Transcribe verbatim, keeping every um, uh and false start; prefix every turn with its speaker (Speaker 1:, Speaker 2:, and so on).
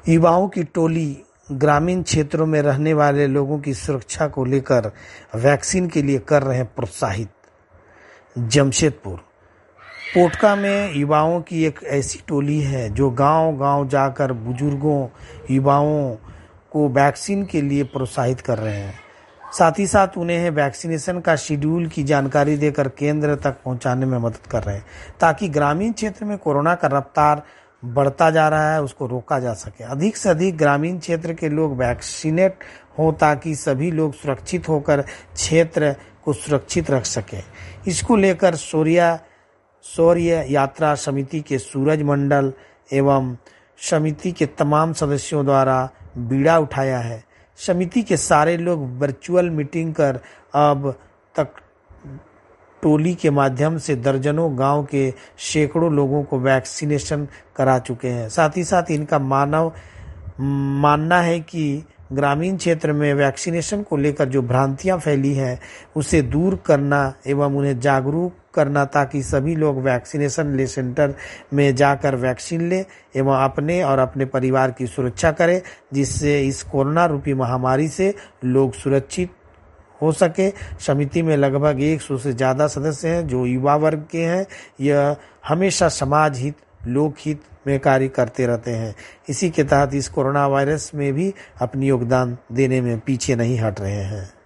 Speaker 1: युवाओं की टोली ग्रामीण क्षेत्रों में रहने वाले लोगों की सुरक्षा को लेकर वैक्सीन के लिए कर रहे हैं प्रोत्साहित। जमशेदपुर पोटका में युवाओं की एक ऐसी टोली है जो गांव-गांव जाकर बुजुर्गों, युवाओं को वैक्सीन के लिए प्रोत्साहित कर रहे हैं। साथ ही साथ उन्हें वैक्सीनेशन का शेड्यूल की जानकारी देकर केंद्र तक पहुंचाने में मदद कर रहे हैं, ताकि ग्रामीण क्षेत्र में कोरोना का रफ्तार बढ़ता जा रहा है उसको रोका जा सके। अधिक से अधिक ग्रामीण क्षेत्र के लोग वैक्सीनेट हों ताकि सभी लोग सुरक्षित होकर क्षेत्र को सुरक्षित रख सकें। इसको लेकर शौर्य शौर्य यात्रा समिति के सूरज मंडल एवं समिति के तमाम सदस्यों द्वारा बीड़ा उठाया है। समिति के सारे लोग वर्चुअल मीटिंग कर अब तक टोली के माध्यम से दर्जनों गांव के सैकड़ों लोगों को वैक्सीनेशन करा चुके हैं। साथ ही साथ इनका मानव मानना है कि ग्रामीण क्षेत्र में वैक्सीनेशन को लेकर जो भ्रांतियां फैली हैं उसे दूर करना एवं उन्हें जागरूक करना, ताकि सभी लोग वैक्सीनेशन ले सेंटर में जाकर वैक्सीन ले एवं अपने और अपने परिवार की सुरक्षा करें, जिससे इस कोरोना रूपी महामारी से लोग सुरक्षित हो सके। समिति में लगभग सौ से ज़्यादा सदस्य हैं जो युवा वर्ग के हैं। यह हमेशा समाज हित, लोक हित में कार्य करते रहते हैं। इसी के तहत इस कोरोना वायरस में भी अपनी योगदान देने में पीछे नहीं हट रहे हैं।